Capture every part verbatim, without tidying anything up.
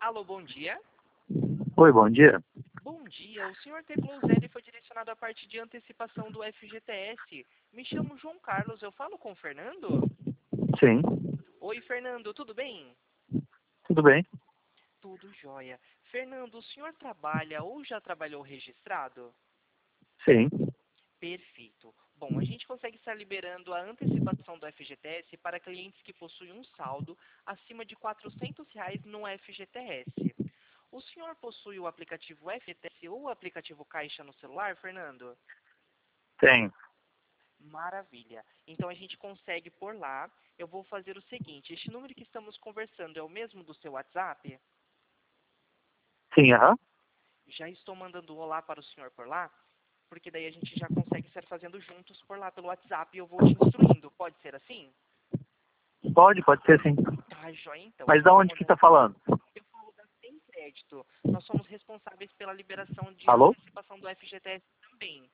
Alô, bom dia. Oi, bom dia. Bom dia, o senhor teclou zero e foi direcionado à parte de antecipação do F G T S. Me chamo João Carlos, eu falo com o Fernando? Sim, Oi, Fernando, tudo bem? tudo bem? Tudo jóia. Fernando, o senhor trabalha ou já trabalhou registrado? Sim, Perfeito. Bom, a gente consegue estar liberando a antecipação do F G T S para clientes que possuem um saldo acima de quatrocentos reais no F G T S. O senhor possui o aplicativo F G T S ou o aplicativo Caixa no celular, Fernando? tem. Maravilha. Então a gente consegue por lá. Eu vou fazer o seguinte, este número que estamos conversando é o mesmo do seu WhatsApp? Sim, aham. Já estou mandando um olá para o senhor por lá, porque daí a gente já consegue estar fazendo juntos por lá pelo WhatsApp e eu vou te instruindo. Pode ser assim? Pode, pode ser sim. Tá, joia então. Mas Só da um onde que momento. tá falando? Eu falo da Sem Crédito. Nós somos responsáveis pela liberação de Alô? antecipação do F G T S também.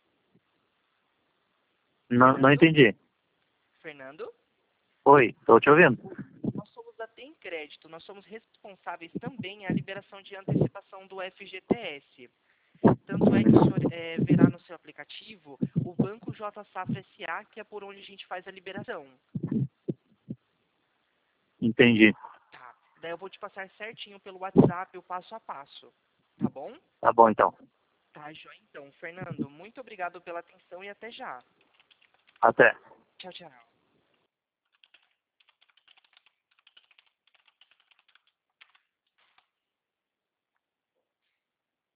Não, não Fernando? entendi. Fernando? Oi, tô te ouvindo. Nós somos da Tem Crédito. Nós somos responsáveis também a liberação de antecipação do F G T S. Tanto é que o senhor é, verá no seu aplicativo o Banco J Safra S A, que é por onde a gente faz a liberação. Entendi. Tá. Daí eu vou te passar certinho pelo WhatsApp o passo a passo. Tá bom? Tá bom então. Tá, joia então. Fernando, muito obrigado pela atenção e até já. Até. Tchau, tchau.